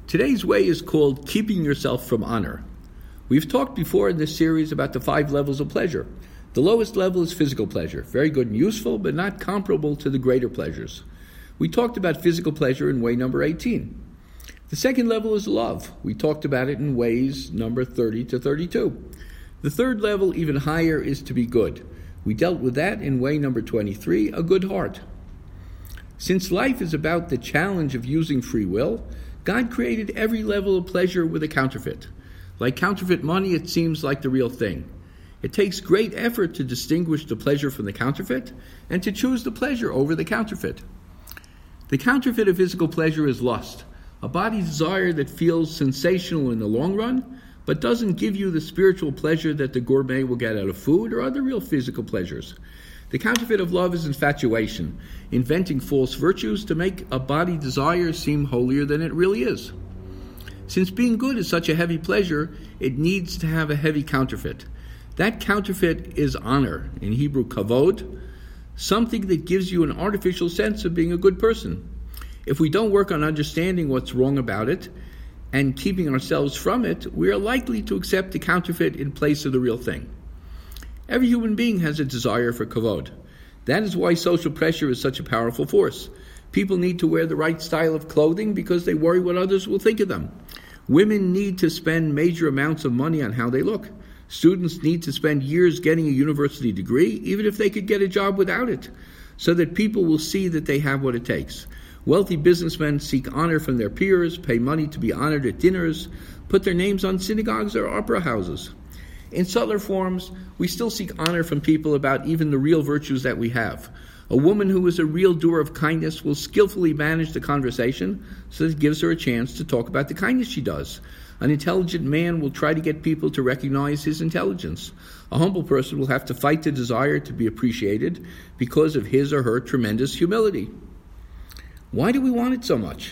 Today's way is called keeping yourself from honor. We've talked before in this series about the 5 levels of pleasure. The lowest level is physical pleasure, very good and useful, but not comparable to the greater pleasures. We talked about physical pleasure in way number 18. The second level is love. We talked about it in ways number 30 to 32. The third level, even higher, is to be good. We dealt with that in way number 23, a good heart. Since life is about the challenge of using free will, God created every level of pleasure with a counterfeit. Like counterfeit money, it seems like the real thing. It takes great effort to distinguish the pleasure from the counterfeit and to choose the pleasure over the counterfeit. The counterfeit of physical pleasure is lust, a body desire that feels sensational in the long run, but doesn't give you the spiritual pleasure that the gourmet will get out of food or other real physical pleasures. The counterfeit of love is infatuation, inventing false virtues to make a body desire seem holier than it really is. Since being good is such a heavy pleasure, it needs to have a heavy counterfeit. That counterfeit is honor, in Hebrew kavod, something that gives you an artificial sense of being a good person. If we don't work on understanding what's wrong about it and keeping ourselves from it, we are likely to accept the counterfeit in place of the real thing. Every human being has a desire for kavod. That is why social pressure is such a powerful force. People need to wear the right style of clothing because they worry what others will think of them. Women need to spend major amounts of money on how they look. Students need to spend years getting a university degree, even if they could get a job without it, so that people will see that they have what it takes. Wealthy businessmen seek honor from their peers, pay money to be honored at dinners, put their names on synagogues or opera houses. In subtler forms, we still seek honor from people about even the real virtues that we have. A woman who is a real doer of kindness will skillfully manage the conversation so that it gives her a chance to talk about the kindness she does. An intelligent man will try to get people to recognize his intelligence. A humble person will have to fight the desire to be appreciated because of his or her tremendous humility. Why do we want it so much?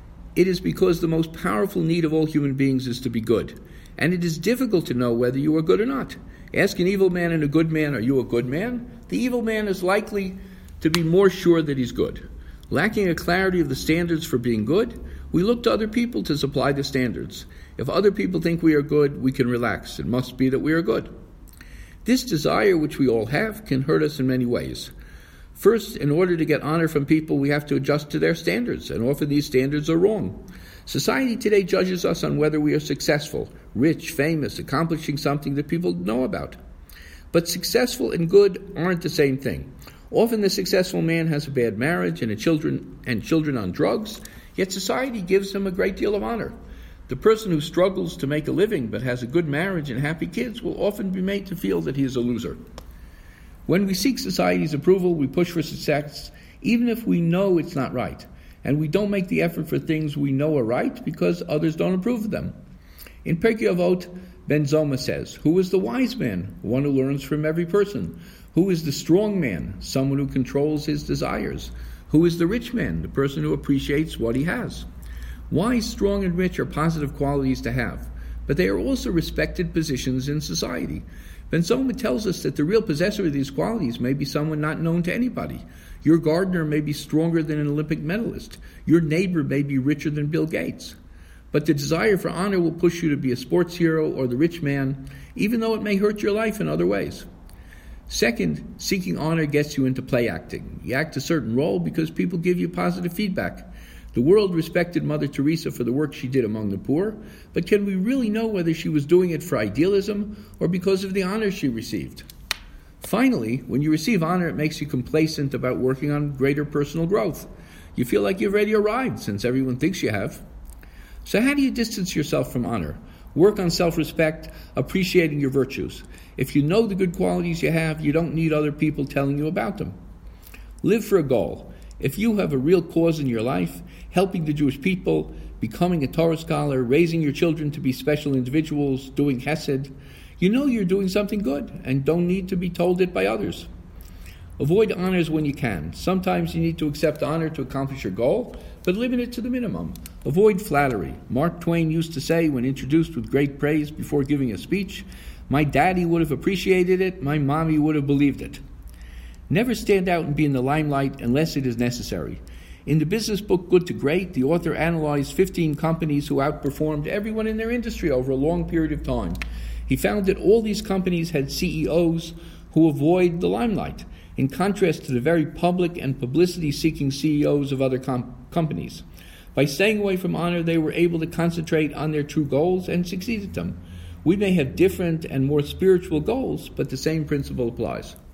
It is because the most powerful need of all human beings is to be good. And it is difficult to know whether you are good or not. Ask an evil man and a good man, are you a good man? The evil man is likely to be more sure that he's good. Lacking a clarity of the standards for being good, we look to other people to supply the standards. If other people think we are good, we can relax. It must be that we are good. This desire, which we all have, can hurt us in many ways. First, in order to get honor from people, we have to adjust to their standards, and often these standards are wrong. Society today judges us on whether we are successful, rich, famous, accomplishing something that people know about. But successful and good aren't the same thing. Often the successful man has a bad marriage and children on drugs, yet society gives him a great deal of honor. The person who struggles to make a living but has a good marriage and happy kids will often be made to feel that he is a loser. When we seek society's approval, we push for success, even if we know it's not right. And we don't make the effort for things we know are right because others don't approve of them. In Pirkei Avot, Ben Zoma says, "Who is the wise man? One who learns from every person. Who is the strong man? Someone who controls his desires. Who is the rich man? The person who appreciates what he has." Wise, strong, and rich are positive qualities to have, but they are also respected positions in society. Ben Zoma tells us that the real possessor of these qualities may be someone not known to anybody. Your gardener may be stronger than an Olympic medalist. Your neighbor may be richer than Bill Gates. But the desire for honor will push you to be a sports hero or the rich man, even though it may hurt your life in other ways. Second, seeking honor gets you into play acting. You act a certain role because people give you positive feedback. The world respected Mother Teresa for the work she did among the poor, but can we really know whether she was doing it for idealism or because of the honor she received? Finally, when you receive honor, it makes you complacent about working on greater personal growth. You feel like you've already arrived since everyone thinks you have. So how do you distance yourself from honor? Work on self-respect, appreciating your virtues. If you know the good qualities you have, you don't need other people telling you about them. Live for a goal. If you have a real cause in your life, helping the Jewish people, becoming a Torah scholar, raising your children to be special individuals, doing Hesed, you know you're doing something good and don't need to be told it by others. Avoid honors when you can. Sometimes you need to accept honor to accomplish your goal, but limit it to the minimum. Avoid flattery. Mark Twain used to say, when introduced with great praise before giving a speech, "My daddy would have appreciated it, my mommy would have believed it." Never stand out and be in the limelight unless it is necessary. In the business book Good to Great, the author analyzed 15 companies who outperformed everyone in their industry over a long period of time. He found that all these companies had CEOs who avoid the limelight, in contrast to the very public and publicity-seeking CEOs of other companies. By staying away from honor, they were able to concentrate on their true goals and succeed at them. We may have different and more spiritual goals, but the same principle applies.